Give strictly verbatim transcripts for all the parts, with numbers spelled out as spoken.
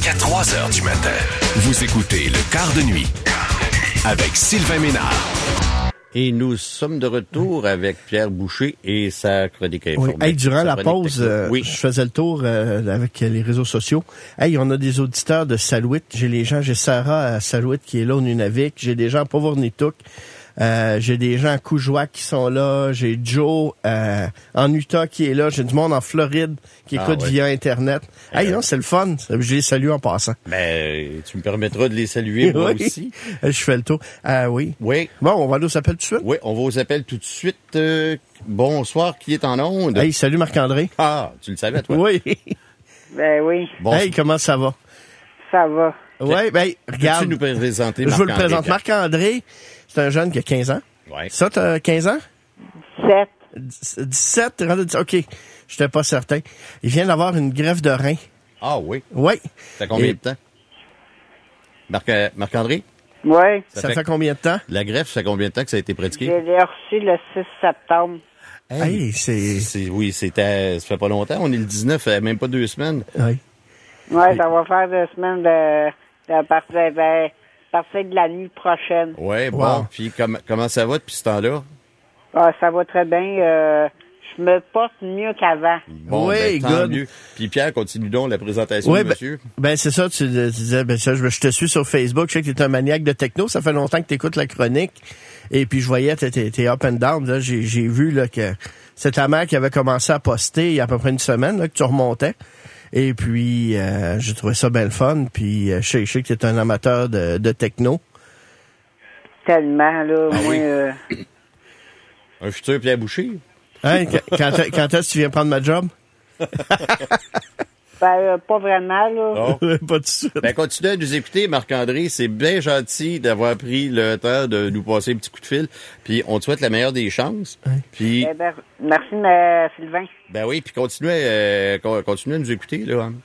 jusqu'à trois heures du matin. Vous écoutez Le Quart de nuit avec Sylvain Ménard. Et nous sommes de retour avec Pierre Boucher et sa chronique informatique. Oui. Hey, durant la pause, euh, oui. je faisais le tour euh, avec les réseaux sociaux. Hey, on a des auditeurs de Salouit. J'ai les gens, j'ai Sarah à Salouit qui est là au Nunavik. J'ai des gens à Pauvornitouk. Euh, j'ai des gens à Coujouac qui sont là. J'ai Joe euh, en Utah qui est là. J'ai du monde en Floride qui écoute ah, ouais. via Internet. Euh, hey, non, c'est le fun. Je les salue en passant. Ben, tu me permettras de les saluer moi oui. aussi. Je fais le tour. Euh, oui. Oui. Bon, on va aller aux appels tout de suite. Oui, on va aux appels tout de suite. Euh, bonsoir, qui est en onde? Hey, salut Marc-André. Ah, tu le savais, toi? Oui. Ben oui. Bon, hey, comment ça va? Ça va. Oui, ben, regarde. Peux-tu nous présenter Marc-André? Je vous le présente. Pierre? Marc-André, c'est un jeune qui a quinze ans. Ouais. Ça, t'as quinze ans? dix-sept. dix-sept? OK. J'étais pas certain. Il vient d'avoir une greffe de rein. Ah oui? Oui. Ça fait combien Et... de temps? Marc, euh, Marc-André? Oui. Ça, ça fait... fait combien de temps? La greffe, ça fait combien de temps que ça a été pratiqué? Je l'ai reçu le six septembre. Hey, hey c'est... c'est... Oui, c'était... Ça fait pas longtemps. On est le dix-neuf, même pas deux semaines. Oui. Oui, ça va faire deux semaines de... de partir de... partir de la nuit prochaine. Oui, bon. Wow. Puis com- comment ça va depuis ce temps-là? Ah, ça va très bien. Euh, je me porte mieux qu'avant. Bon, oui, ben, tant good. mieux. Puis Pierre, continue donc la présentation oui, de ben, monsieur. Ben, c'est ça, tu, tu disais, ben, ça, je, je te suis sur Facebook, je sais que t'es un maniaque de techno, ça fait longtemps que t'écoutes la chronique, et puis je voyais, t'es, t'es, t'es up and down, là, j'ai, j'ai vu, là, que c'est ta mère qui avait commencé à poster il y a à peu près une semaine, là, que tu remontais. Et puis, euh, j'ai trouvé ça bien le fun. Puis, euh, je sais, je sais que tu es un amateur de, de techno. Tellement, là. Ah, moi, oui. euh... Un futur Pierre Boucher. Hein? quand, quand est-ce que tu viens prendre ma job? Ben, euh, pas vraiment, là. Oh. Pas tout de suite. Ben, continuez à nous écouter, Marc-André. C'est bien gentil d'avoir pris le temps de nous passer un petit coup de fil. Puis, on te souhaite la meilleure des chances. Ouais. Puis... Eh ben, merci, euh, Sylvain. Ben oui, puis continuez, euh, continuez à nous écouter, là. Hein.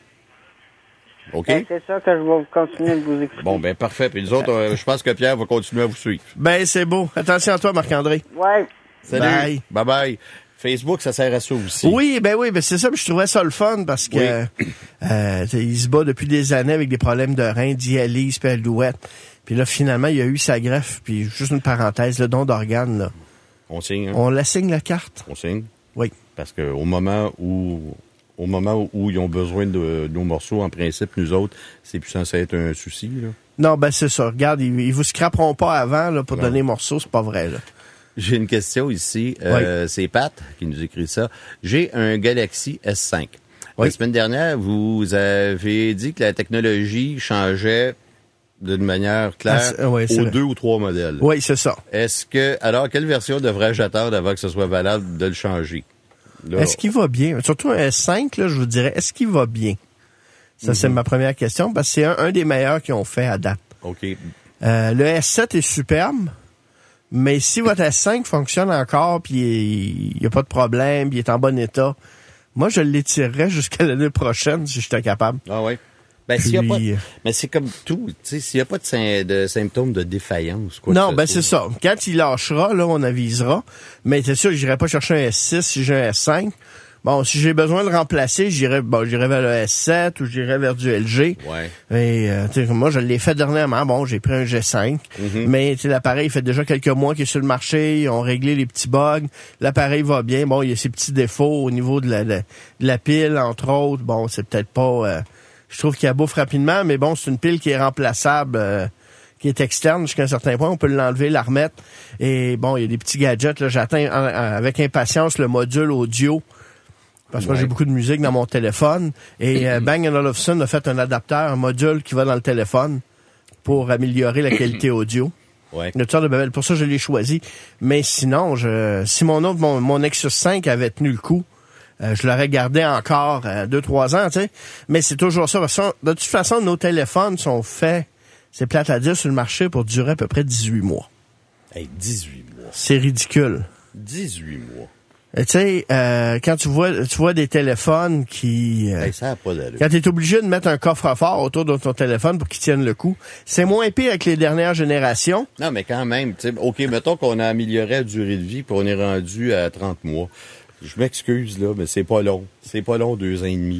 OK? Ben, c'est ça que je vais continuer de vous écouter. Bon, ben parfait. Puis nous autres, euh, je pense que Pierre va continuer à vous suivre. Ben, c'est beau. Attention à toi, Marc-André. Ouais. Salut. Bye. Bye-bye. Facebook, ça sert à ça aussi. Oui, ben oui, ben c'est ça, je trouvais ça le fun parce que oui. euh, il se bat depuis des années avec des problèmes de reins, dialyse, puis alouette. Puis là, finalement, il a eu sa greffe, puis juste une parenthèse, le don d'organes, là. On signe, hein? On la signe la carte. On signe? Oui. Parce que au moment où au moment où ils ont besoin de, de nos morceaux, en principe, nous autres, c'est plus censé être un souci, là. Non, ben c'est ça. Regarde, ils, ils vous scraperont pas avant là, pour non. donner morceaux, c'est pas vrai, là. J'ai une question ici. Euh, oui. C'est Pat qui nous écrit ça. J'ai un Galaxy S cinq. Oui. La semaine dernière, vous avez dit que la technologie changeait d'une manière claire ah, oui, aux deux ou trois modèles. Oui, c'est ça. Est-ce que, alors, quelle version devrais-je attendre avant que ce soit valable de le changer? Là. Est-ce qu'il va bien? Surtout un S cinq, là, je vous dirais, est-ce qu'il va bien? Ça, mm-hmm. c'est ma première question, parce que c'est un, un des meilleurs qu'ils ont fait à date. OK. Euh, le S sept est superbe. Mais si votre S cinq fonctionne encore, puis il n'y a pas de problème, puis il est en bon état, moi, je l'étirerais jusqu'à l'année prochaine, si j'étais capable. Ah oui? Ben, puis... s'il y a pas de... Mais c'est comme tout, tu sais, s'il n'y a pas de, sy... de symptômes de défaillance, quoi. Non, ben, c'est ça. Quand il lâchera, là, on avisera. Mais c'est sûr, j'irai pas chercher un S six si j'ai un S cinq. Bon, si j'ai besoin de remplacer, j'irai bon, j'irai vers le S sept ou j'irai vers du L G. Ouais. Et euh, tu sais, moi, je l'ai fait dernièrement. Bon, j'ai pris un G cinq, mm-hmm. mais tu sais, l'appareil fait déjà quelques mois qu'il est sur le marché. Ils ont réglé les petits bugs. L'appareil va bien. Bon, il y a ses petits défauts au niveau de la, de, de la pile, entre autres. Bon, c'est peut-être pas... Euh, je trouve qu'il bouffe rapidement, mais bon, c'est une pile qui est remplaçable... Euh, qui est externe jusqu'à un certain point. On peut l'enlever, la remettre. Et bon, il y a des petits gadgets. Là, j'attends en, en, avec impatience le module audio. Parce que ouais. moi, j'ai beaucoup de musique dans mon téléphone. Et euh, Bang and Olufsen a fait un adapteur, un module qui va dans le téléphone pour améliorer la qualité audio. Ouais. De pour ça, je l'ai choisi. Mais sinon, je, si mon autre, mon, mon Nexus cinq avait tenu le coup, euh, je l'aurais gardé encore euh, deux, trois ans, tu sais. Mais c'est toujours ça. Parce que, de toute façon, nos téléphones sont faits, c'est plate à dire, sur le marché pour durer à peu près dix-huit mois. Hey, dix-huit mois. C'est ridicule. dix-huit mois. Tu sais, euh, quand tu vois tu vois des téléphones qui... Euh, hey, ça a pas d'allure. Quand tu es obligé de mettre un coffre-fort autour de ton téléphone pour qu'il tienne le coup, c'est moins pire avec les dernières générations. Non, mais quand même, tu sais, OK, mettons qu'on a amélioré la durée de vie puis on est rendu à trente mois. Je m'excuse, là, mais c'est pas long. C'est pas long, deux ans et demi.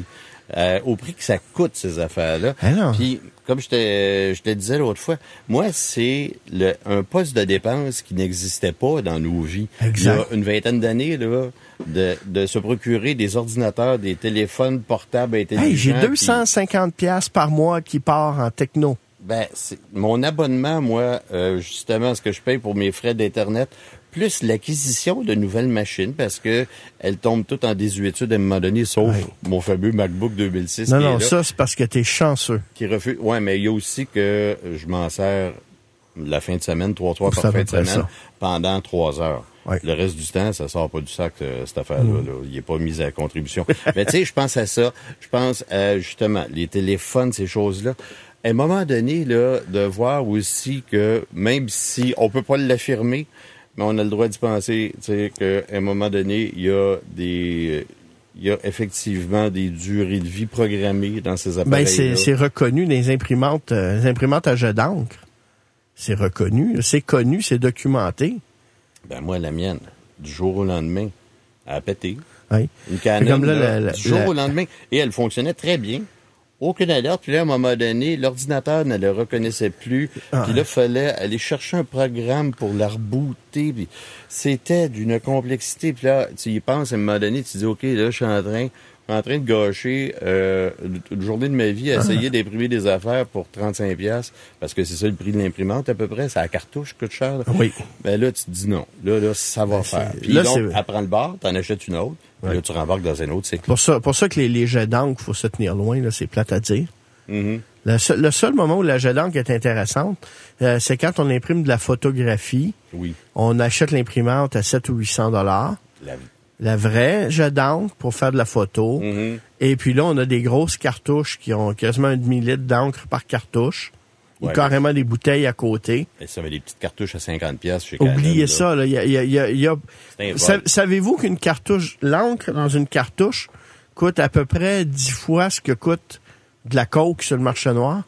euh, au prix que ça coûte, ces affaires-là. Ah Puis, comme je te, je te disais l'autre fois, moi, c'est le, un poste de dépense qui n'existait pas dans nos vies. Exact. Il y a une vingtaine d'années, là, de, de se procurer des ordinateurs, des téléphones portables intelligents. Hey, j'ai deux cent cinquante piastres par mois qui part en techno. Ben, c'est, mon abonnement, moi, euh, justement, ce que je paye pour mes frais d'Internet, plus l'acquisition de nouvelles machines, parce que elles tombent toutes en désuétude à un moment donné, sauf ouais. mon fameux MacBook deux mille six. Non, qui non, est là, ça, c'est parce que t'es chanceux. Qui refuse. Ouais, mais il y a aussi que je m'en sers la fin de semaine, trois soirs par Ça fin de semaine, ça. pendant trois heures. Ouais. Le reste du temps, ça sort pas du sac, cette affaire-là. Mmh. Là. Il est pas mis à contribution. Mais tu sais, je pense à ça. Je pense à, justement, les téléphones, ces choses-là. À un moment donné, là, de voir aussi que, même si on peut pas l'affirmer, mais on a le droit d'y penser, tu sais, qu'à un moment donné, il y a des... Il y a effectivement des durées de vie programmées dans ces appareils-là. Ben, c'est, c'est reconnu des imprimantes, euh, les imprimantes à jet d'encre. C'est reconnu, c'est connu, c'est documenté. Ben, moi, la mienne, du jour au lendemain, elle a pété. Oui. Une Canon, comme là, là, la, la, du jour la... au lendemain. Et elle fonctionnait très bien. Aucune alerte. Puis là, à un moment donné, l'ordinateur ne le reconnaissait plus. Ah, puis là, il fallait aller chercher un programme pour la rebooter. Puis c'était d'une complexité. Puis là, tu y penses, à un moment donné, tu te dis, OK, là, je suis en train, en train de gâcher euh, une journée de ma vie à essayer d'imprimer des affaires pour trente-cinq piastres, parce que c'est ça le prix de l'imprimante à peu près. C'est la cartouche qui coûte cher. Là. Oui. Ben là, tu te dis non. Là, là, ça va Ben, faire. c'est... Puis là, donc, c'est... apprends le bar, t'en achètes une autre. Puis ouais. là, tu rembarques dans un autre cycle. Pour ça, pour ça que les, les jets d'encre, faut se tenir loin, là, c'est plate à dire. Mm-hmm. Le seul, le seul moment où la jet d'encre est intéressante, euh, c'est quand on imprime de la photographie. Oui. On achète l'imprimante à sept ou huit cents dollars. La... la vraie jet d'encre pour faire de la photo. Mm-hmm. Et puis là, on a des grosses cartouches qui ont quasiment un demi-litre d'encre par cartouche. Ouais, ou carrément ben... des bouteilles à côté. Et ça avait des petites cartouches à cinquante piastres chez Canon. Oubliez là. ça, là. Il y a, il y a, il y a, il y a... Sa- savez-vous qu'une cartouche, l'encre dans une cartouche coûte à peu près dix fois ce que coûte de la coke sur le marché noir?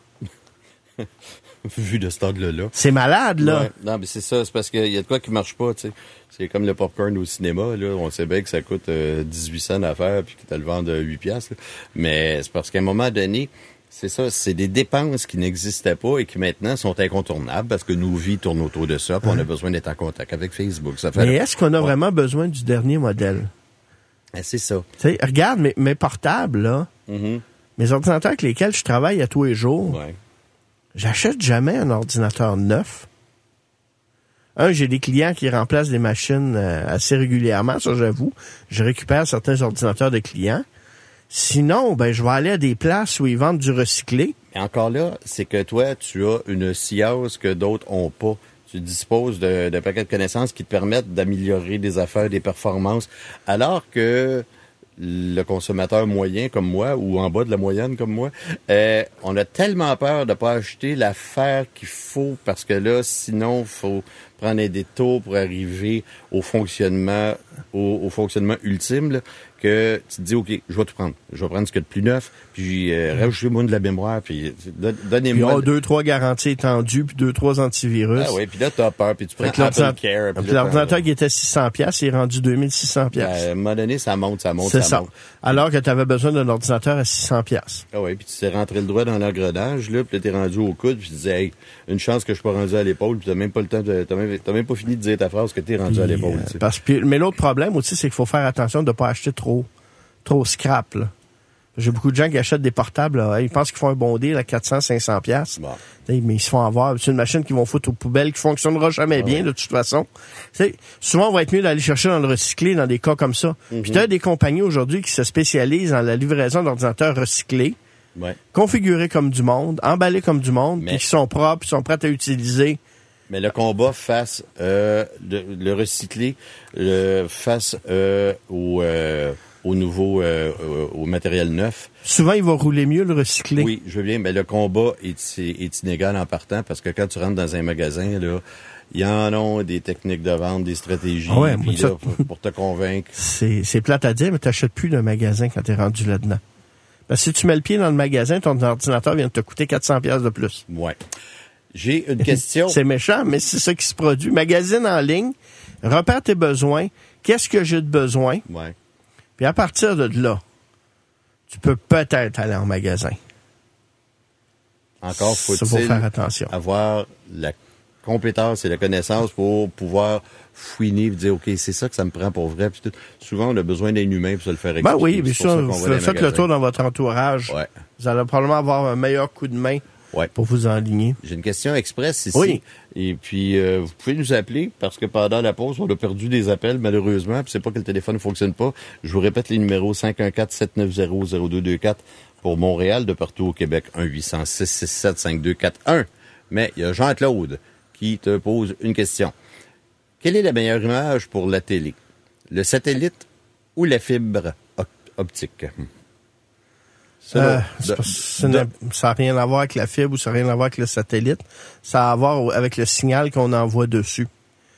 Vu de cet angle-là. C'est malade, là. Ouais. Non, mais c'est ça. C'est parce qu'il y a de quoi qui marche pas, tu sais. C'est comme le popcorn au cinéma, là. On sait bien que ça coûte euh, dix-huit cents à faire puis que tu le vends à huit piastres. Là. Mais c'est parce qu'à un moment donné, c'est ça, c'est des dépenses qui n'existaient pas et qui maintenant sont incontournables parce que nos vies tournent autour de ça puis on a besoin d'être en contact avec Facebook. Ça fait mais là. Est-ce qu'on a ouais. vraiment besoin du dernier modèle? Ben, c'est ça. T'sais, regarde mes, mes portables, là. Mm-hmm. Mes ordinateurs avec lesquels je travaille à tous les jours. Ouais. J'achète jamais un ordinateur neuf. Un, j'ai des clients qui remplacent des machines euh, assez régulièrement, ça j'avoue. Je récupère certains ordinateurs de clients. Sinon, ben je vais aller à des places où ils vendent du recyclé. Et encore là, c'est que toi, tu as une science que d'autres ont pas. Tu disposes de, de paquets de connaissances qui te permettent d'améliorer des affaires, des performances, alors que le consommateur moyen comme moi, ou en bas de la moyenne comme moi, euh, on a tellement peur de pas acheter l'affaire qu'il faut, parce que là, sinon, il faut prendre un détour pour arriver au fonctionnement, au, au fonctionnement ultime, là, que tu te dis, OK, je vais tout prendre. Je vais prendre ce qu'il y a de plus neuf, puis euh, rajoutez-moi de la mémoire, puis donnez-moi... Puis oh, deux, trois garanties étendues, puis deux, trois antivirus. Ah oui, puis là, t'as peur, puis tu prends Apple Care. Puis l'ordinateur qui était six cents piastres, il est rendu deux mille six cents piastres. Ben, à un moment donné, ça monte, ça monte, c'est ça, ça monte. Alors que tu avais besoin d'un ordinateur à six cents piastres. Ah oui, puis tu t'es rentré le doigt dans l'engrenage, là, puis là, t'es rendu au coude, puis tu disais, hey, une chance que je suis pas rendu à l'épaule, puis t'as même pas le temps de, t'as même, t'as même pas fini de dire ta phrase que t'es rendu Puis, à l'épaule. Euh, parce que, mais l'autre problème aussi, c'est qu'il faut faire attention de ne pas acheter trop, trop scrap, là. J'ai beaucoup de gens qui achètent des portables, là. Ils pensent qu'ils font un bon deal à quatre cents, cinq cents piastres. Bon. Mais ils se font avoir. C'est une machine qu'ils vont foutre aux poubelles, qui fonctionnera jamais ah bien, ouais. de toute façon. T'sais, souvent, on va être mieux d'aller chercher dans le recyclé, dans des cas comme ça. Mm-hmm. Puis tu as des compagnies aujourd'hui qui se spécialisent dans la livraison d'ordinateurs recyclés, ouais. configurés comme du monde, emballés comme du monde, mais... puis qui sont propres, qui sont prêts à utiliser. Mais le combat face euh, le, le recyclé, le face euh, au... Euh, au nouveau, euh, au matériel neuf. Souvent, il va rouler mieux le recyclé. Oui, je veux bien, mais le combat est, est inégal en partant parce que quand tu rentres dans un magasin, là, il y en a des techniques de vente, des stratégies, ah ouais, puis ça, là, pour, pour te convaincre. C'est, c'est plate à dire, mais tu n'achètes plus d'un magasin quand tu es rendu là-dedans. Parce que si tu mets le pied dans le magasin, ton ordinateur vient de te coûter quatre cents piastres de plus. Ouais. J'ai une question. C'est méchant, mais c'est ça qui se produit. Magazine en ligne, repère tes besoins. Qu'est-ce que j'ai de besoin? Ouais. Puis à partir de là, tu peux peut-être aller en magasin. Encore faut-il faut faire attention. avoir la compétence et la connaissance pour pouvoir fouiner et dire, OK, c'est ça que ça me prend pour vrai. Puis tout. Souvent, on a besoin d'un humain pour se le faire expliquer. Ben oui, bien sûr, vous faites le tour dans votre entourage. Ouais. Vous allez probablement avoir un meilleur coup de main ouais. pour vous enligner. J'ai une question express ici. Oui. Et puis, euh, vous pouvez nous appeler parce que pendant la pause, on a perdu des appels, malheureusement. Puis c'est pas que le téléphone ne fonctionne pas. Je vous répète les numéros cinq un quatre, sept neuf zéro, zéro deux deux quatre pour Montréal, de partout au Québec, un huit cents, six six sept, cinq deux quatre un. Mais il y a Jean-Claude qui te pose une question. Quelle est la meilleure image pour la télé? Le satellite ou la fibre op- optique? Euh, de, ça n'a rien à voir avec la fibre ou ça n'a rien à voir avec le satellite. Ça a à voir avec le signal qu'on envoie dessus.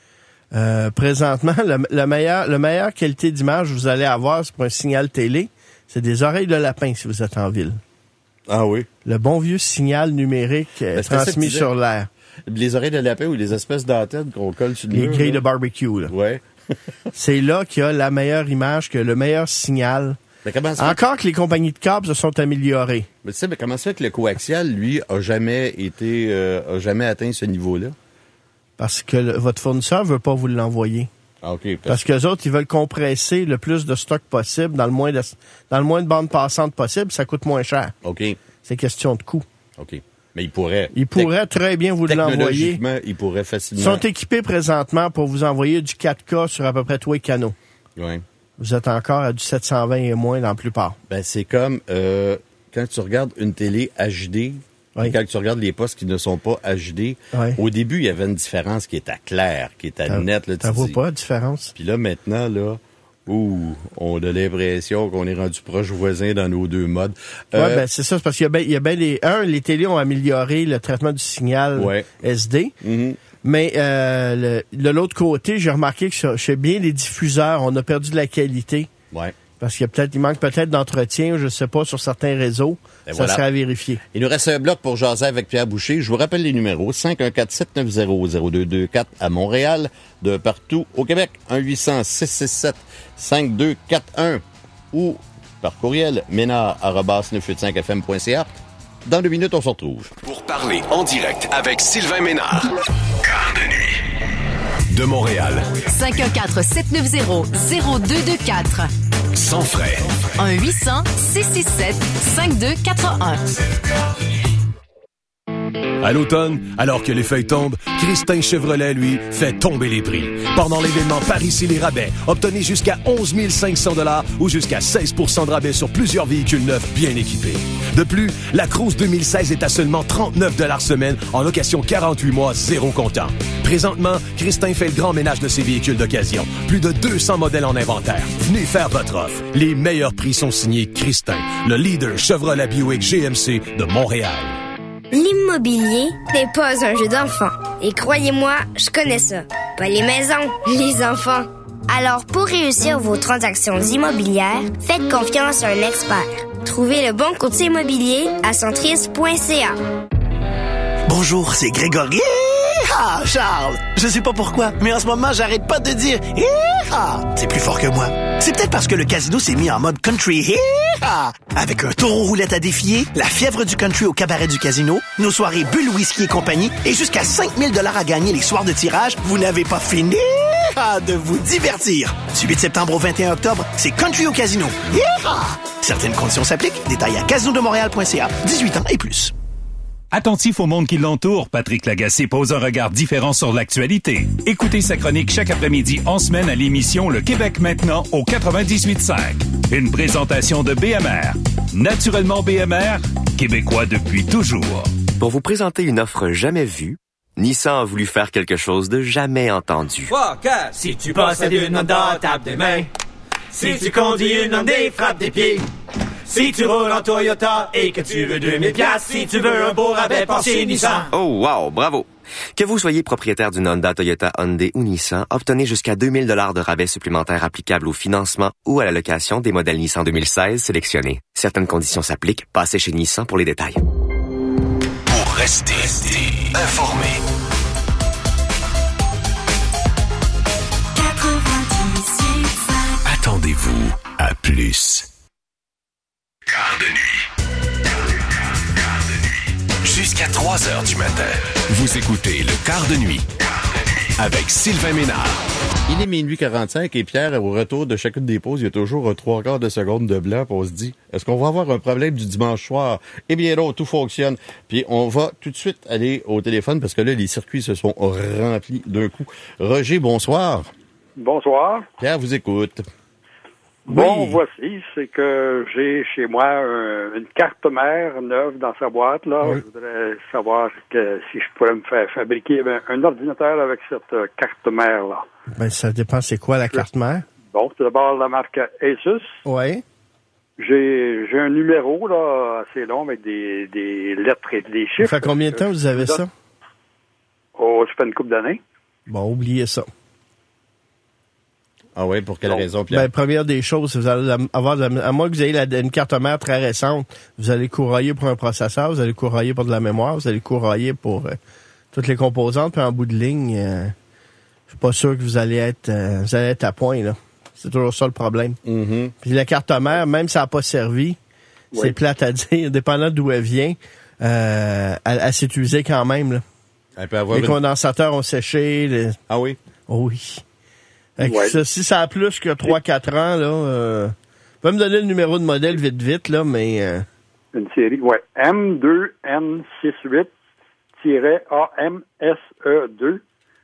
Euh, présentement, le, le meilleur, le meilleure qualité d'image que vous allez avoir, c'est pour un signal télé, c'est des oreilles de lapin si vous êtes en ville. Ah oui? Le bon vieux signal numérique ben, transmis sur l'air. Les oreilles de lapin ou les espèces d'antennes qu'on colle sur le Les mur. Les grilles de barbecue, là. Ouais. C'est là qu'il y a la meilleure image, que le meilleur signal. Mais comment ça Encore fait... que les compagnies de câbles se sont améliorées. Mais tu sais, mais comment ça fait que le coaxial, lui, a jamais été, euh, a jamais atteint ce niveau-là? Parce que le, votre fournisseur veut pas vous l'envoyer. Ah, OK. Parce, parce que les autres, ils veulent compresser le plus de stock possible dans le moins de, dans le moins de bandes passantes possible, ça coûte moins cher. OK. C'est question de coût. OK. Mais ils pourraient. Ils pourraient très bien vous l'envoyer. Technologiquement, ils pourraient facilement. Ils sont équipés présentement pour vous envoyer du quatre K sur à peu près tous les canaux. Oui. Vous êtes encore à du sept cent vingt et moins dans la plupart. Ben, c'est comme euh, quand tu regardes une télé H D, oui. Quand tu regardes les postes qui ne sont pas H D, oui. Au début, il y avait une différence qui était claire, qui était T'as, nette. Tu vois pas la différence? Puis là, maintenant, là, ouh, on a l'impression qu'on est rendu proche voisin dans nos deux modes. Euh, oui, ben c'est ça, c'est parce qu'il y a bien y a ben les... Un, les télés ont amélioré le traitement du signal ouais. S D. Mm-hmm. Mais euh, le, de l'autre côté, j'ai remarqué que chez bien les diffuseurs, on a perdu de la qualité. Ouais. Parce qu'il y a peut-être, il manque peut-être d'entretien, je sais pas, sur certains réseaux. Et ça voilà. Serait à vérifier. Il nous reste un bloc pour jaser avec Pierre Boucher. Je vous rappelle les numéros cinq un quatre, sept neuf zéro, zéro deux deux quatre à Montréal, de partout au Québec, un huit cents, six six sept, cinq deux quatre un ou par courriel ménard arobase neuf cent quatre-vingt-cinq F M point C A. Dans deux minutes, on se retrouve. Pour parler en direct avec Sylvain Ménard. Quart de nuit. De Montréal. cinq un quatre, sept neuf zéro, zéro deux deux quatre. Sans frais. un huit cents, six six sept, cinq deux quatre un. À l'automne, alors que les feuilles tombent, Christin Chevrolet, lui, fait tomber les prix. Pendant l'événement Paris-Ici les rabais, obtenez jusqu'à onze mille cinq cents dollars ou jusqu'à seize pour cent de rabais sur plusieurs véhicules neufs bien équipés. De plus, la Cruze deux mille seize est à seulement trente-neuf dollars semaine en location quarante-huit mois, zéro comptant. Présentement, Christin fait le grand ménage de ses véhicules d'occasion. Plus de deux cents modèles en inventaire. Venez faire votre offre. Les meilleurs prix sont signés Christin, le leader Chevrolet Buick G M C de Montréal. L'immobilier n'est pas un jeu d'enfant. Et croyez-moi, je connais ça. Pas les maisons, les enfants. Alors, pour réussir vos transactions immobilières, faites confiance à un expert. Trouvez le bon courtier immobilier à centris point c a. Bonjour, c'est Grégory. Ah, Charles, je sais pas pourquoi, mais en ce moment, j'arrête pas de dire ah, c'est plus fort que moi. C'est peut-être parce que le casino s'est mis en mode country. Ah, avec un taureau roulette à défier, la fièvre du country au cabaret du casino, nos soirées bulles whisky et compagnie, et jusqu'à cinq mille dollars à gagner les soirs de tirage, vous n'avez pas fini ah, de vous divertir. Du huit septembre au vingt et un octobre, c'est country au casino. Ah, certaines conditions s'appliquent. Détails à casino de montréal point c a. dix-huit ans et plus. Attentif au monde qui l'entoure, Patrick Lagacé pose un regard différent sur l'actualité. Écoutez sa chronique chaque après-midi en semaine à l'émission Le Québec maintenant au quatre-vingt-dix-huit cinq. Une présentation de B M R. Naturellement B M R, québécois depuis toujours. Pour vous présenter une offre jamais vue, Nissan a voulu faire quelque chose de jamais entendu. Walker, si tu possèdes une Honda, tape des mains. Si tu conduis une Hyundai, frappe des pieds. Si tu roules en Toyota et que tu veux deux mille piastres, si tu veux un beau rabais, pense chez Nissan. Oh wow, bravo! Que vous soyez propriétaire d'une Honda, Toyota, Hyundai ou Nissan, obtenez jusqu'à deux mille dollars de rabais supplémentaires applicables au financement ou à la location des modèles Nissan deux mille seize sélectionnés. Certaines conditions s'appliquent. Passez chez Nissan pour les détails. Pour rester, rester informé. Attendez-vous à plus. Quart de nuit. Jusqu'à trois heures du matin. Vous écoutez le Quart de nuit avec Sylvain Ménard. Il est minuit quarante-cinq et Pierre, au retour de chacune des pauses, il y a toujours trois quarts de seconde de blanc. Puis on se dit, est-ce qu'on va avoir un problème du dimanche soir? Eh bien non, tout fonctionne. Puis on va tout de suite aller au téléphone parce que là, les circuits se sont remplis d'un coup. Roger, bonsoir. Bonsoir. Pierre vous écoute. Bon, Oui. voici, c'est que j'ai chez moi un- une carte mère neuve dans sa boîte. Là, Oui. je voudrais savoir que si je pourrais me faire fabriquer un, un ordinateur avec cette euh, carte mère là. Ben, ça dépend c'est quoi la carte mère. Bon, c'est d'abord la marque Asus. Oui. J'ai j'ai un numéro là assez long avec des, des lettres et des Ça chiffres. fait combien de temps vous avez ça? Oh, ça fait une couple d'années. Bon, oubliez ça. Ah oui, pour quelle raison, Pierre? Ben, première des choses, vous allez avoir, de la- à moins que vous ayez la- une carte mère très récente, vous allez courroyer pour un processeur, vous allez courroyer pour de la mémoire, vous allez courroyer pour euh, toutes les composantes, puis en bout de ligne, euh, je suis pas sûr que vous allez être, euh, vous allez être à point, là. C'est toujours ça le problème. Mm-hmm. Puis la carte mère, même si ça n'a pas servi, Oui. c'est plate à dire, dépendant d'où elle vient, euh, elle, elle s'est usée quand même, là. Elle peut avoir Les une- condensateurs ont séché. les- Ah oui? Oh oui. Fait que Ouais. ça, si ça a plus que trois quatre ans, là, euh, va me donner le numéro de modèle vite, vite, là, mais... euh, Une série, ouais. M deux N soixante-huit A M S E deux.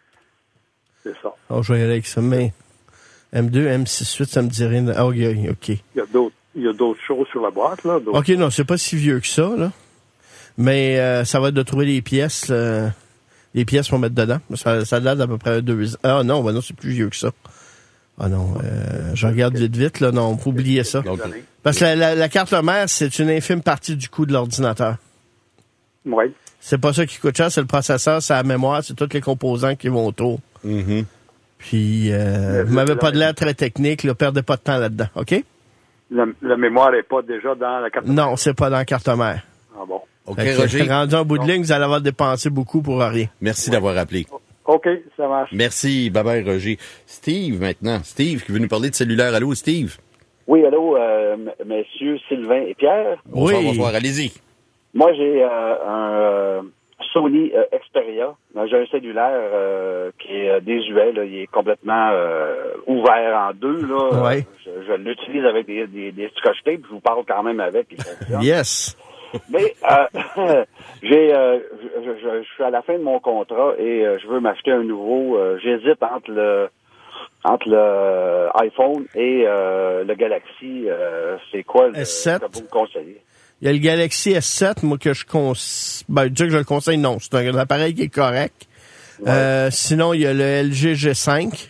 C'est ça. oh, je vais y aller avec ça, mais... M deux, M soixante-huit, ça me dit rien. Ah, ok, ok. Il y a d'autres, il y a d'autres choses sur la boîte, là. d'autres- Ok, non, c'est pas si vieux que ça, là. Mais euh, ça va être de trouver les pièces... euh, les pièces pour mettre dedans. Ça, ça date d'à peu près deux ans. Ah non, ben non, c'est plus vieux que ça. Ah non, euh, je regarde vite, vite, là. Non, faut oublier ça. Donc, Parce que la, la, la carte mère, c'est une infime partie du coût de l'ordinateur. Oui. C'est pas ça qui coûte cher, c'est le processeur, c'est la mémoire, c'est tous les composants qui vont autour. mm-hmm. Puis, euh, vous m'avez pas de l'air très technique, là, perdez pas de temps là-dedans, OK? La, la mémoire n'est pas déjà dans la carte. Non, c'est pas dans la carte mère. Ah bon. OK, Fait que, Roger. rendu en bout de ligne, vous allez avoir dépensé beaucoup pour rien. Merci d'avoir appelé. OK, ça marche. Merci. Bye-bye, Roger. Steve, maintenant. Steve, qui veut nous parler de cellulaire. Allô, Steve? Oui, allô, euh, m- messieurs Sylvain et Pierre. Bonsoir, Oui. bonsoir. Allez-y. Moi, j'ai euh, un euh, Sony euh, Xperia. Euh, J'ai un cellulaire euh, qui est euh, désuet. Là. Il est complètement euh, ouvert en deux. Là. Ouais. Je, je l'utilise avec des, des, des scotch tape. Je vous parle quand même avec. Il fonctionne. Yes. Mais euh, j'ai, euh, je, je- je suis à la fin de mon contrat et euh, je veux m'acheter un nouveau. Euh, j'hésite entre le entre le iPhone et euh, le Galaxy. Euh, c'est quoi le, S sept. que vous me conseillez? Il y a le Galaxy S sept, moi, que je conseille... Ben, dire que je le conseille, non. C'est un appareil qui est correct. Ouais. Euh, sinon, il y a le L G G cinq.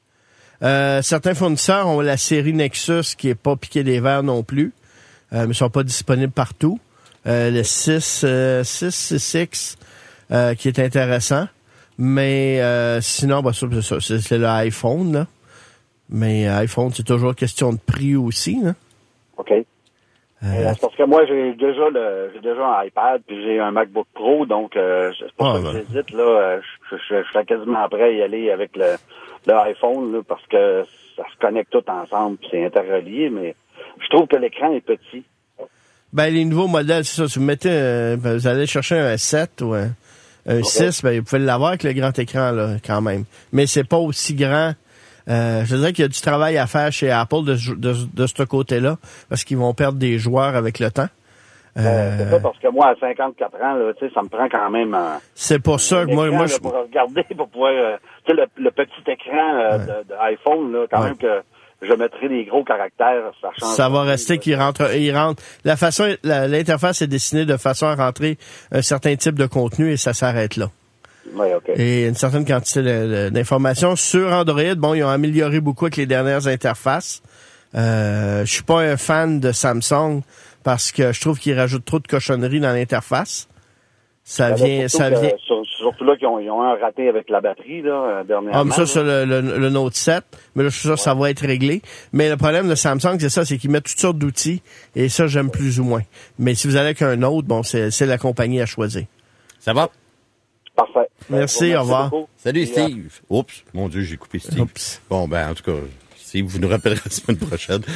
Euh, certains fournisseurs ont la série Nexus qui est pas piqué des verres non plus, euh, mais ils sont pas disponibles partout. Euh, le six, euh, six, six X euh, qui est intéressant. Mais euh, sinon, ben, ça, c'est, ça, c'est, c'est l'iPhone, là. Mais euh, iPhone, c'est toujours question de prix aussi, là. OK. Euh, Euh, c'est parce que moi, j'ai déjà le, j'ai déjà un iPad puis j'ai un MacBook Pro, donc euh, c'est pour Ah, ça que ben. j'hésite. Là, euh, je, je, je serais quasiment prêt à y aller avec le, le iPhone là, parce que ça se connecte tout ensemble puis c'est interrelié, mais je trouve que l'écran est petit. Ben, les nouveaux modèles, c'est ça. Si vous mettez, euh, ben, vous allez chercher un sept ou un, un Okay. six, ben, vous pouvez l'avoir avec le grand écran, là, quand même. Mais c'est pas aussi grand. Euh, je dirais qu'il y a du travail à faire chez Apple de, ce- de, de ce côté-là, parce qu'ils vont perdre des joueurs avec le temps. Euh, Euh, c'est ça parce que moi, à cinquante-quatre ans, là, tu sais, ça me prend quand même un, c'est pour ça un que moi, écran, moi, là, je, pour regarder, pour pouvoir, euh, tu sais, le, le petit écran euh, de, de iPhone, là, quand Ouais. même que je mettrai des gros caractères, ça change. ça va rester qu'il rentre, il rentre. La façon, la- l'interface est dessinée de façon à rentrer un certain type de contenu et ça s'arrête là. Oui, OK. Et une certaine quantité de- de- d'informations. Sur Android, bon, ils ont amélioré beaucoup avec les dernières interfaces. Euh, je suis pas un fan de Samsung parce que je trouve qu'ils rajoutent trop de cochonneries dans l'interface. Ça Ben là, vient, surtout ça que- vient. sur- surtout là qu'ils ont, ils ont un raté avec la batterie, là, euh, dernièrement. Ah, mais ça, là. c'est le, le, le Note sept. Mais là, je suis sûr que ça va être réglé. Mais le problème de Samsung, c'est ça, c'est qu'ils mettent toutes sortes d'outils. Et ça, j'aime plus ou moins. Mais si vous allez avec un autre, bon, c'est, c'est la compagnie à choisir. Ça va? Parfait. Merci, Ben, au revoir. beaucoup. Salut, Et, euh, Steve. Oups, mon Dieu, j'ai coupé Steve. Oups. Bon, ben, en tout cas, Steve, vous nous rappellerez la semaine prochaine.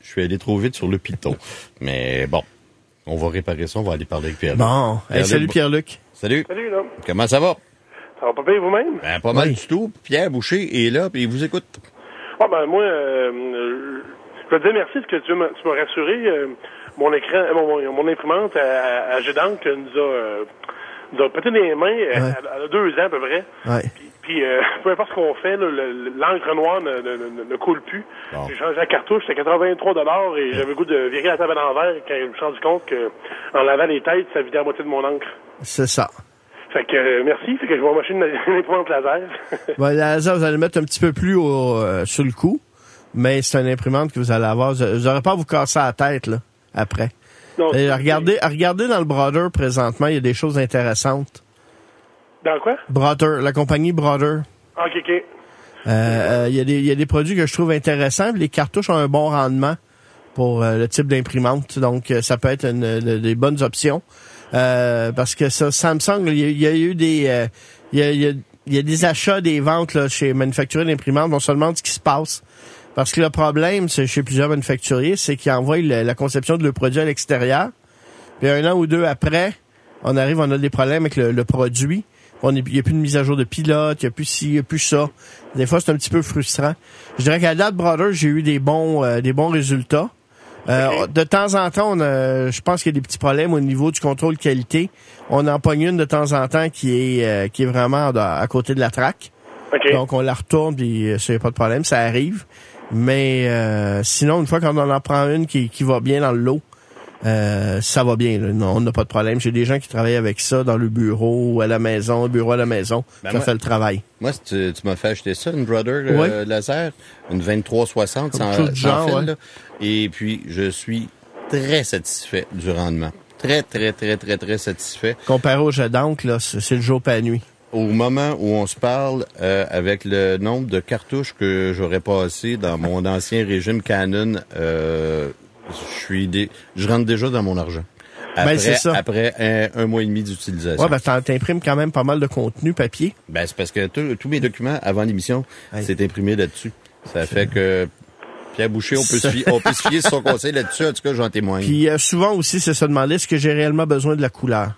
Je suis allé trop vite sur le piton. Mais bon, on va réparer ça, on va aller parler avec Pierre-Luc. Bon, hey, Pierre-Luc, salut Pierre-Luc. Salut. Salut, là. Comment ça va? Ça va pas bien vous-même? Ben, pas mal Oui. du tout. Pierre Boucher est là, puis il vous écoute. Ah, ben, moi, euh, euh, je veux te dire merci parce que tu m'as, tu m'as rassuré. Euh, mon écran, euh, mon, mon, mon imprimante à, à G-Dank nous a, euh, nous a pété les mains. Ouais. Elle, elle a deux ans à peu près. Ouais. Puis, puis euh, peu importe ce qu'on fait, là, le, l'encre noire ne, ne, ne, ne coule plus. Bon. J'ai changé la cartouche, c'était quatre-vingt-trois dollars et ouais. j'avais le goût de virer la table à l'envers quand je me suis rendu compte que en lavant les têtes, ça vidait la moitié de mon encre. C'est ça. Fait que euh, merci, fait que je vais m'acheter une, une imprimante laser. Ben, la laser, vous allez le mettre un petit peu plus au, euh, sur le coup, mais c'est une imprimante que vous allez avoir. Vous n'aurez pas à vous casser la tête là après. Non, et regardez, regardez dans le Brother présentement, il y a des choses intéressantes. Dans quoi? Brother, la compagnie Brother. OK, OK. Euh, euh, il y a des, il y a des produits que je trouve intéressants. Les cartouches ont un bon rendement pour euh, le type d'imprimante, donc euh, ça peut être une, une, des bonnes options. Euh, parce que ça, Samsung, il y, y a eu des, euh, il y a, y a, y a des achats, des ventes là, chez manufacturiers d'imprimantes. On se demande ce qui se passe. Parce que le problème, c'est chez plusieurs manufacturiers, c'est qu'ils envoient la, la conception de leur produit à l'extérieur. Puis un an ou deux après, on arrive, on a des problèmes avec le, le produit. Il n'y a plus de mise à jour de pilote, il n'y a plus ci, il n'y a plus ça. Des fois, c'est un petit peu frustrant. Je dirais qu'à date, Brother, j'ai eu des bons, euh, des bons résultats. Euh, okay. De temps en temps, on a, je pense qu'il y a des petits problèmes au niveau du contrôle qualité. On en pogne une de temps en temps qui est, euh, qui est vraiment à, à côté de la traque. Okay. Donc, on la retourne, puis ça n'y a pas de problème, ça arrive. Mais euh, sinon, une fois qu'on en prend une qui, qui va bien dans le lot, euh, ça va bien. Là. Non, on n'a pas de problème. J'ai des gens qui travaillent avec ça dans le bureau, à la maison, le bureau à la maison. Ben ça moi, fait le travail. Moi, tu, tu m'as fait acheter ça, une Brother euh, oui. laser, une vingt-trois soixante sans, sans genre, fil. Ouais. Là. Et puis, je suis très satisfait du rendement. Très, très, très, très, très satisfait. Comparé au jet d'encre, là, c'est, c'est le jour pas la nuit. Au moment où on se parle, euh, avec le nombre de cartouches que j'aurais passé dans mon ancien régime Canon, euh, je suis dé... je rentre déjà dans mon argent. Après, ben, c'est ça. Après un, un mois et demi d'utilisation. Ouais, ben, t'imprimes quand même pas mal de contenu papier. Ben, c'est parce que tous mes documents avant l'émission, hey. c'est imprimé là-dessus. Ça fait que Pierre Boucher, on peut, se fier, on peut se fier sur son conseil là-dessus. En tout cas, j'en témoigne. Puis, euh, souvent aussi, c'est se demander est-ce que j'ai réellement besoin de la couleur.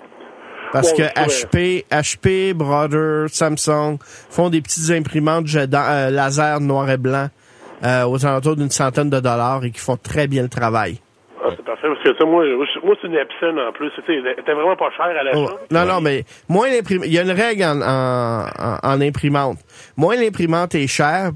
Parce bon, que H P, H P, Brother, Samsung font des petites imprimantes euh, laser noir et blanc euh, aux alentours d'une centaine de dollars et qui font très bien le travail. Ah, c'est parfait, parce que ça, moi, moi c'est une Epson en plus. C'était vraiment pas cher à l'achat. Oh, non, ouais. non, mais moins l'imprimante. Il y a une règle en, en, en, en imprimante. Moins l'imprimante est chère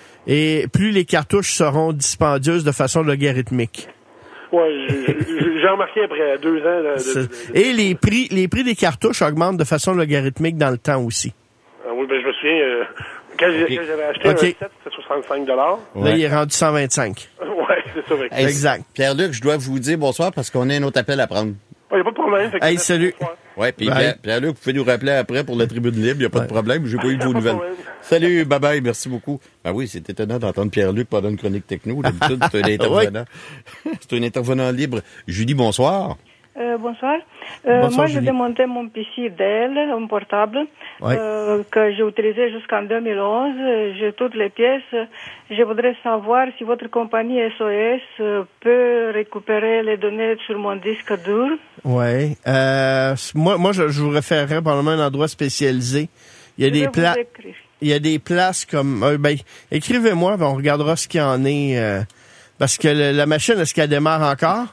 et plus les cartouches seront dispendieuses de façon logarithmique. Ouais, j'ai remarqué après deux ans. Là, de, de, de, et les prix, les prix des cartouches augmentent de façon logarithmique dans le temps aussi. Ah oui, ben je me souviens, euh, quand, okay. quand j'avais acheté okay. un set, c'était soixante-cinq dollars. Ouais. Là, il est rendu cent vingt-cinq. Ouais, c'est ça. Hey, exact. Pierre-Luc, je dois vous dire bonsoir parce qu'on a un autre appel à prendre. Il n'y a pas de problème. Hey, salut. Ouais, puis Pierre, Pierre-Luc, vous pouvez nous rappeler après pour la tribune libre, il n'y a pas ouais. de problème, j'ai pas eu de vos nouvelles. Salut, bye bye, merci beaucoup. Ben oui, c'est étonnant d'entendre Pierre-Luc pendant une chronique techno. D'habitude, c'est un intervenant. c'est un intervenant libre. Julie, bonsoir. Euh, bonsoir. Euh, bonsoir. Moi, Julie. j'ai démonté mon P C Dell, un portable, ouais. euh, que j'ai utilisé jusqu'en deux mille onze. J'ai toutes les pièces. Je voudrais savoir si votre compagnie S O S peut récupérer les données sur mon disque dur. Oui. Euh, moi, moi, je, je vous référerais probablement à un endroit spécialisé. Il y a je des places. Il y a des places comme. Euh, ben, écrivez-moi, ben, on regardera ce qu'il y en est. Euh, parce que le, la machine, est-ce qu'elle démarre encore?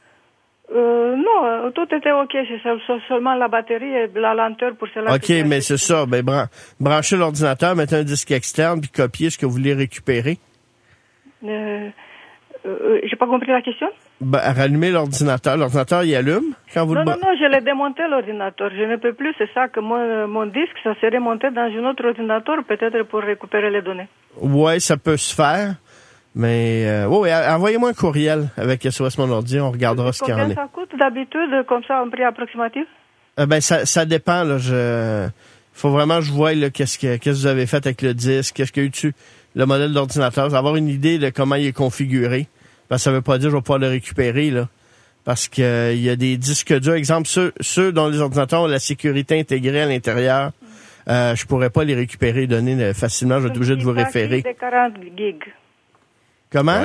Euh, non, tout était OK. C'est seulement la batterie et la lenteur pour cela. OK, mais c'est ça. Ben, bran- branchez l'ordinateur, mettez un disque externe, puis copiez ce que vous voulez récupérer. Euh, euh, j'ai pas compris la question. Ben, rallumez l'ordinateur. L'ordinateur, il allume quand vous non, le... Non, non, je l'ai démonté, l'ordinateur. Je ne peux plus. C'est ça que mon, mon disque, ça serait monté dans un autre ordinateur, peut-être pour récupérer les données. Oui, ça peut se faire. Mais, euh, oh, envoyez-moi un courriel avec S O S Mon Ordi, on regardera ce qu'il y en est. Combien ça coûte d'habitude, comme ça, un prix approximatif? Euh, ben, ça, ça dépend, là. Je, faut vraiment que je voie, là, qu'est-ce que, qu'est-ce que vous avez fait avec le disque, qu'est-ce qu'il y a eu dessus, le modèle d'ordinateur, avoir une idée de comment il est configuré. Ben, ça veut pas dire que je vais pouvoir le récupérer, là. Parce que, euh, il y a des disques durs, exemple, ceux, ceux dont les ordinateurs ont la sécurité intégrée à l'intérieur, euh, je pourrais pas les récupérer et donner facilement, je vais être obligé de vous référer. De quarante gigs. Comment? Ouais.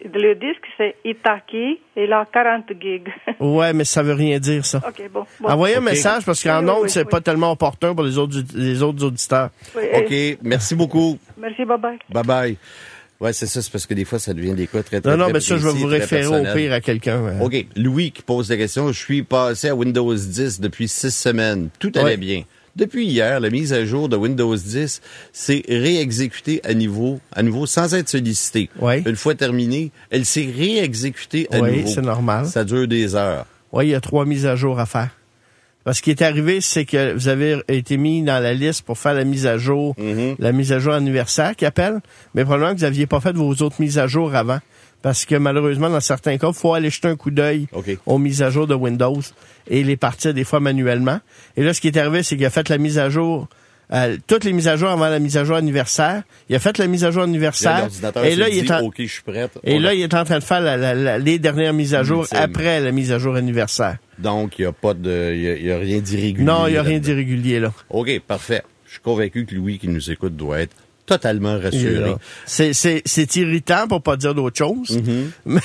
le disque, c'est Itaki, et il a quarante gigs. Ouais, mais ça veut rien dire, ça. OK, bon. bon. Envoyez okay. un message, parce qu'en oui, ondes, oui, c'est oui. pas tellement opportun pour les autres, les autres auditeurs. Oui, OK, et... merci beaucoup. Merci, bye-bye. Bye-bye. Ouais, c'est ça, c'est parce que des fois, ça devient des cas très, très, Non, non, très mais ça, je vais précis, vous très référer personnels. au pire à quelqu'un. Hein. OK. Louis qui pose la question. Je suis passé à Windows dix depuis six semaines. Tout allait Ouais. bien. Depuis hier, la mise à jour de Windows dix s'est réexécutée à niveau, à nouveau sans être sollicitée. Ouais. Une fois terminée, elle s'est réexécutée à Oui, nouveau. c'est normal. Ça dure des heures. Oui, il y a trois mises à jour à faire. Parce qu'il est arrivé, c'est que vous avez été mis dans la liste pour faire la mise à jour, Mm-hmm. la mise à jour anniversaire qui appelle, mais probablement que vous n'aviez pas fait vos autres mises à jour avant. Parce que malheureusement, dans certains cas, il faut aller jeter un coup d'œil OK. aux mises à jour de Windows et les partir des fois manuellement. Et là, ce qui est arrivé, c'est qu'il a fait la mise à jour, euh, toutes les mises à jour avant la mise à jour anniversaire. Il a fait la mise à jour Là, anniversaire. l'ordinateur Et se là, dit, il est en... OK, je suis prête. Et On là, a- il est en train de faire la, la, la, les dernières mises à jour Ultime. après la mise à jour anniversaire. Donc, il n'y a pas de, il y a, il y a rien d'irrégulier. Non, il n'y a rien là-dedans. d'irrégulier, là. OK, parfait. Je suis convaincu que Louis qui nous écoute doit être totalement Il est rassuré. là. C'est, c'est, c'est irritant pour pas dire d'autre chose. Mais,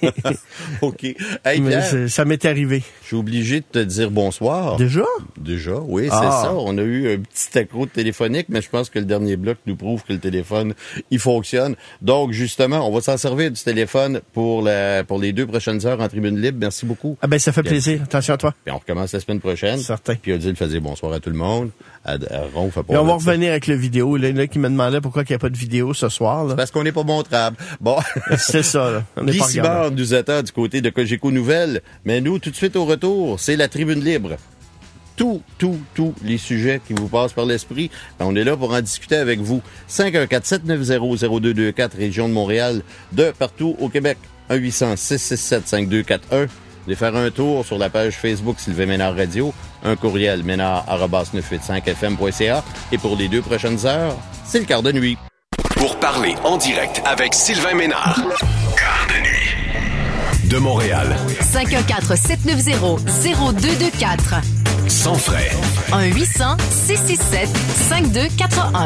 OK. Hey, mais Pierre, c'est- ça m'est arrivé. je suis obligé de te dire bonsoir. Déjà? Déjà, oui, Ah. c'est ça. On a eu un petit accro de téléphonique, mais je pense que le dernier bloc nous prouve que le téléphone, il fonctionne. Donc, justement, on va s'en servir du téléphone pour la, pour les deux prochaines heures en tribune libre. Merci beaucoup. Ah ben, ça fait Bien. plaisir. Attention à toi. Puis on recommence la semaine prochaine. Certain. Puis Odile faisait bonsoir à tout le monde. À, à Ron fait pas Et on va de ça. revenir avec le vidéo. Là, il y en a qui me demandait pourquoi il n'y a pas de vidéo ce soir. Là. Parce qu'on n'est pas montrable. Bon. C'est ça, là. On n'est Guy pas regardant. Simard nous attend du côté de Cogeco Nouvelles. Mais nous, tout de suite au retour, c'est la tribune libre. Tous, tous, tous les sujets qui vous passent par l'esprit, ben, on est là pour en discuter avec vous. cinq un quatre sept neuf zéro zéro deux deux quatre, région de Montréal, de partout au Québec. un huit cents six six sept cinq deux quatre un. De faire un tour sur la page Facebook Sylvain Ménard Radio, un courriel ménard arobase neuf cent quatre-vingt-cinq f m point c a. Et pour les deux prochaines heures, c'est le quart de nuit. Pour parler en direct avec Sylvain Ménard. Quart de nuit. De Montréal. cinq un quatre sept neuf zéro zéro deux deux quatre. Sans frais. un huit cents six six sept cinq deux quatre un.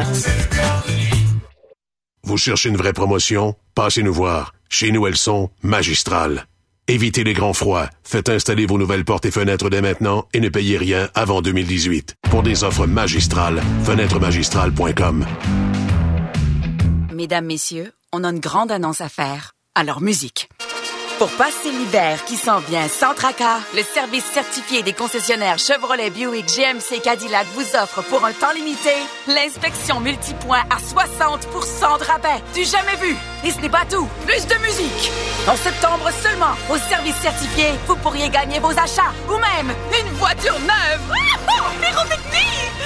Vous cherchez une vraie promotion? Passez nous voir. Chez nous, elles sont magistrales. Évitez les grands froids. Faites installer vos nouvelles portes et fenêtres dès maintenant et ne payez rien avant deux mille dix-huit. Pour des offres magistrales, fenêtres magistrales point com. Mesdames, messieurs, on a une grande annonce à faire. Alors, musique. Pour passer l'hiver qui s'en vient sans tracas, le service certifié des concessionnaires Chevrolet, Buick, G M C, Cadillac vous offre pour un temps limité l'inspection multipoint à soixante pour cent de rabais. Du jamais vu! Et ce n'est pas tout! Plus de musique! En septembre seulement, au service certifié, vous pourriez gagner vos achats ou même une voiture neuve! Ah, oh, pyrotechnie!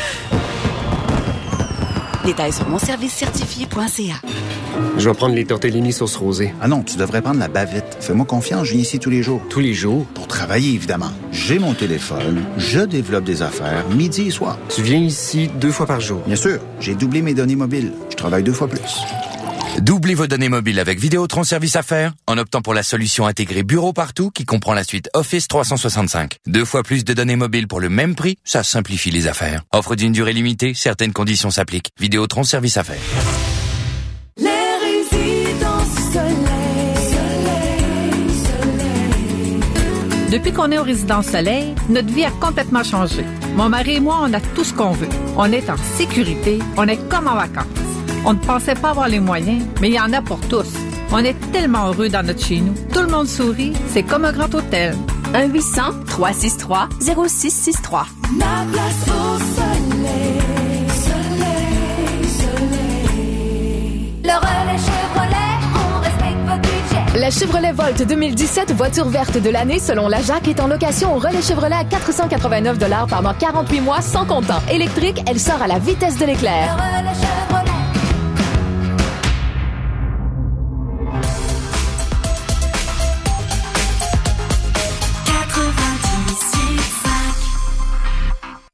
Détails sur mon service certifié point c a. Je vais prendre les tortellini sauce rosée. Ah non, tu devrais prendre la bavette. Fais-moi confiance, je viens ici tous les jours. Tous les jours? Pour travailler, évidemment. J'ai mon téléphone, je développe des affaires, midi et soir. Tu viens ici deux fois par jour? Bien sûr, j'ai doublé mes données mobiles. Je travaille deux fois plus. Doublez vos données mobiles avec Vidéotron Service Affaires en optant pour la solution intégrée Bureau Partout qui comprend la suite Office trois cent soixante-cinq. Deux fois plus de données mobiles pour le même prix, ça simplifie les affaires. Offre d'une durée limitée, certaines conditions s'appliquent. Vidéotron Service Affaires. Les résidences Soleil, Soleil, Soleil. Depuis qu'on est aux Résidences Soleil, notre vie a complètement changé. Mon mari et moi, on a tout ce qu'on veut. On est en sécurité, on est comme en vacances. On ne pensait pas avoir les moyens, mais il y en a pour tous. On est tellement heureux dans notre chez nous. Tout le monde sourit, c'est comme un grand hôtel. un huit cents trois six trois zéro six six trois. La place au soleil, soleil, soleil. Le relais Chevrolet, on respecte votre budget. La Chevrolet Volt deux mille dix-sept, voiture verte de l'année selon la Jacques, est en location au relais Chevrolet à quatre cent quatre-vingt-neuf dollars pendant quarante-huit mois sans comptant. Électrique, elle sort à la vitesse de l'éclair. Le relais Chevrolet.